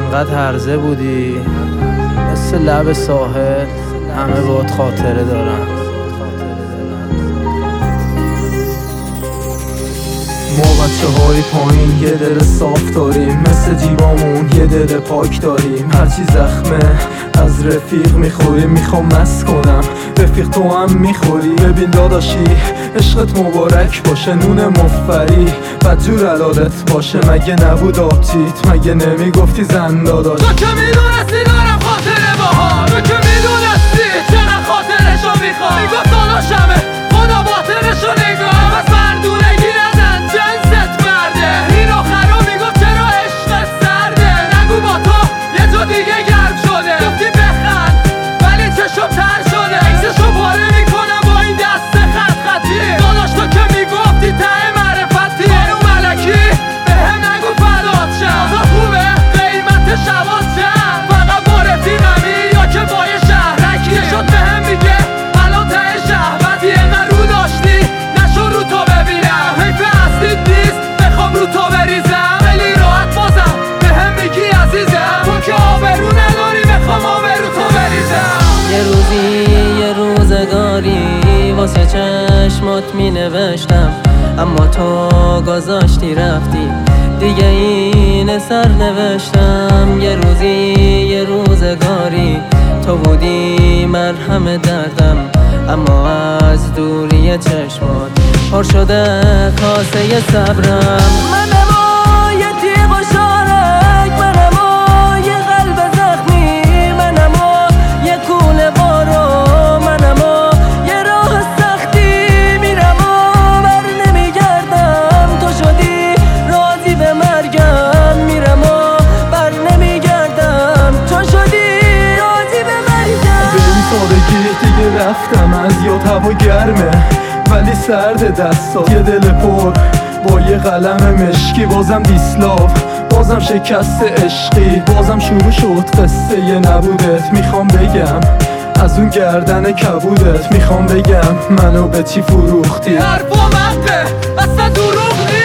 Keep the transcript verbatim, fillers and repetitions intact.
انقدر هرزه بودی مثل لب ساحل، همه باهات خاطره دارن. ما بچه های پایین یه دل صاف داریم، مثل جیبامون یه دل پاک داریم. هرچی زخمه از رفیق میخوریم، میخوام مست کنم رفیق تو هم میخوری. ببین داداشی عشقت مبارک باشه، نون مفری بدجور علالت باشه. مگه نبود آبجیت؟ مگه نمیگفتی زن داداش؟ تو که میدونستی دارم خاطره باها، تو که میدونستی چقدر خاطرشو میخوام. میگفت داداشمه خدا باطنشو نگاه، بس مردونگی ندن جنست مرده. این آخرا میگفت چرا عشقت سرده. نگو با تو یه جو دیگه گرم شده. گفتی بخند ولی چشم تر شده. عکسشو پاره میکنم با این دست خط خطی. داداش تو که میگفتی ته معرفتی. بانو ملکی بهم نگو فدات شم. اوضاع خوبه قیمت شبات چند؟ فقط با رفیقمی یا که با یه شهرکی؟ شد بهم میگه الان ته شهوتی. اینقدر رو داشتی نشو رو تو ببینم. حیف اصلیت نیست بخوام رو تو بریزم. خیلی راحت بازم بهم میگی عزیزم، تو که آبرو نداری بخوام آبرو تو بریزم. یه روزی یه روزگاری واسه چشمات می نوشتم، اما تو گذاشتی رفتی دیگه این سر نوشتم. یه روزی یه روزگاری تو بودی مرهم دردم، اما از دوری چشمات پر شده کاسه صبرم. منم و یه تیغ و شارک، منم و یه قلب زخمی، منم و یه کوله بارو، منم و یه راه سختی. میرم و بر نمیگردم، تو شدی راضی به مرگم. میرم و بر نمیگردم، تو شدی راضی به مرگم. به این سادگی دیگه رفتم از یاد. هوا گرمه ولی سرد دستات. یه دل پر با یه قلم مشکی، بازم دیسلاو، بازم شکست عشقی. بازم شروع شد قصه یه نبودت. میخوام بگم از اون گردن کبودت، میخوام بگم منو به چی فروختی. حرفا مقه اصلا دروغ نیست.